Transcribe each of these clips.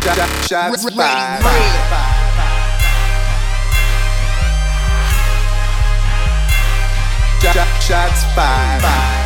Shots fired. Shots fired.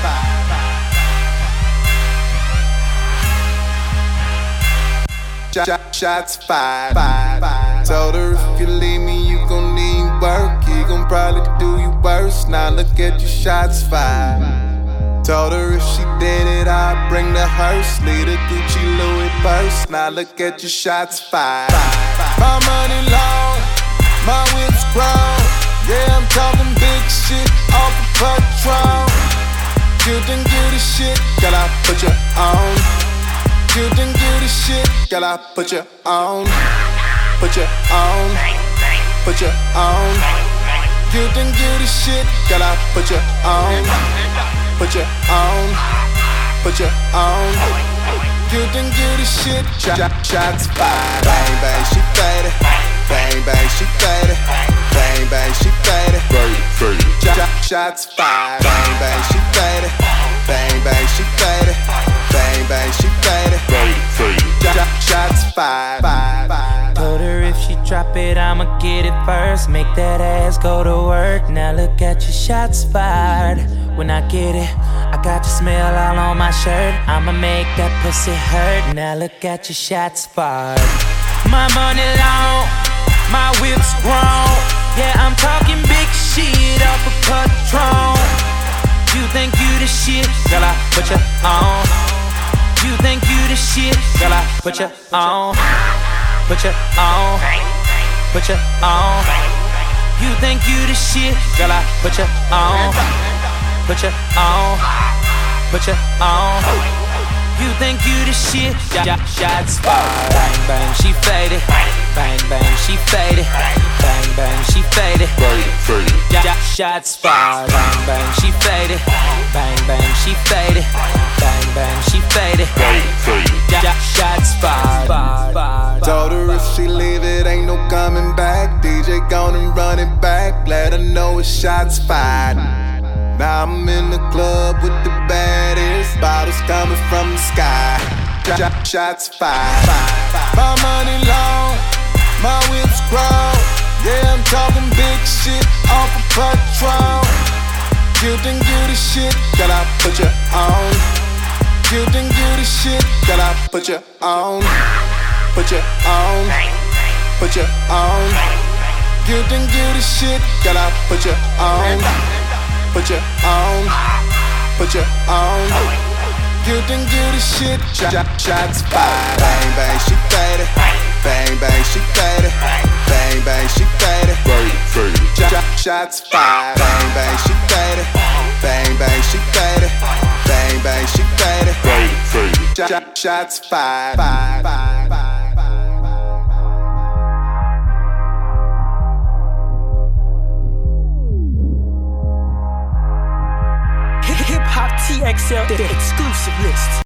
Shots fired. Told her if you leave me, you gon' need work. He gon' probably do you worse. Now look at your shots fired. Told her if she did it, I'd bring the hearse. Leave the Gucci Louis purse. Now look at your shots fired. My money long, my whip's grown. Yeah, I'm talking big shit off of Patron. You think you the shit, girl, I put you on. You think you the shit, girl, I put you on. Put you on. Put you on. You think you the shit, girl, I put you on. Put you on. Put you on. You think you the shit, shots fired. Bang bang, she faded. Bang bang, she faded. Bang bang, she faded. Shots fired. Bang bang, she faded. Bang bang, she faded. Bang bang, she faded. Shots fired. Told her if she drop it, I'ma get it first. Make that ass go to work. Now look at your shots fired. When I get it, I got your smell all on my shirt. I'ma make that pussy hurt. Now look at your shots fired. My money long, my whip's grown. Yeah, I'm talking big shit off of Patron. You think you the shit, girl, I put you on. You think you the shit, girl, I put you on. Put you on. Put you on. You think you the shit, girl, I put you on. Put you on. Put you on. You think you the shit, shots fired. Bang bang, she faded. Bang bang, she faded. Bang bang, she faded. Shots fired. Bang bang, she faded. Bang bang, she faded. Bang bang, she faded. Shots fired. Told her if she leave it, ain't no coming back. DJ gonna run it back. Let her know it's shots fired. Now I'm in the club with the baddest. Bottles coming from the sky. Shots fired. My money long, my whip's grown. Yeah, I'm talking big shit off of Patron. You think you the shit, girl, I put you on. You think you the shit, girl, I put you on. Put you on. Put you on. You think you the shit, girl, I put you on. Put you on. Put you on. You think you the shit, shots fired. Bang bang, she faded. Bang bang, she faded. Bang bang, she faded. Shots fired. Bang bang, she faded. Bang bang, she faded. Bang bang, she faded. Shots fired. Hip Hop TXL, the exclusive list.